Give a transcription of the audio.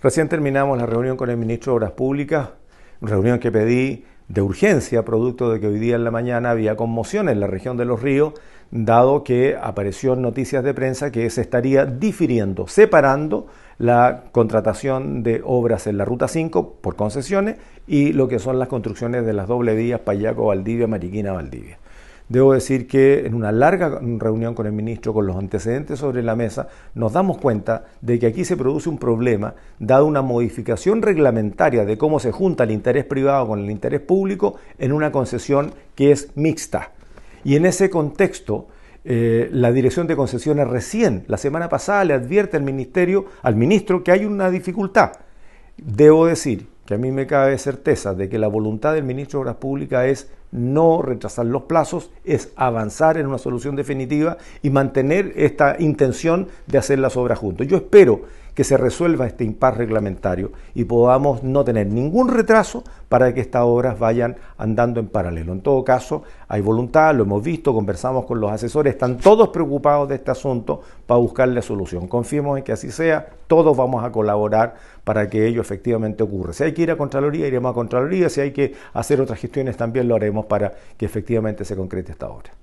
Recién terminamos la reunión con el ministro de Obras Públicas, reunión que pedí de urgencia, producto de que hoy día en la mañana había conmoción en la región de Los Ríos, dado que apareció en noticias de prensa que se estaría difiriendo, separando la contratación de obras en la Ruta 5 por concesiones y lo que son las construcciones de las doble vías Payaco-Valdivia, Mariquina-Valdivia. Debo decir que en una larga reunión con el ministro, con los antecedentes sobre la mesa, nos damos cuenta de que aquí se produce un problema, dado una modificación reglamentaria de cómo se junta el interés privado con el interés público en una concesión que es mixta. Y en ese contexto, la Dirección de Concesiones recién, la semana pasada, le advierte al ministro que hay una dificultad. Debo decir que a mí me cabe certeza de que la voluntad del ministro de Obras Públicas es no retrasar los plazos, es avanzar en una solución definitiva y mantener esta intención de hacer las obras juntos. Yo espero que se resuelva este impasse reglamentario y podamos no tener ningún retraso para que estas obras vayan andando en paralelo. En todo caso, hay voluntad, lo hemos visto, conversamos con los asesores, están todos preocupados de este asunto para buscarle solución. Confiemos en que así sea, todos vamos a colaborar para que ello efectivamente ocurra. Si hay que ir a Contraloría, iremos a Contraloría, si hay que hacer otras gestiones también lo haremos para que efectivamente se concrete esta obra.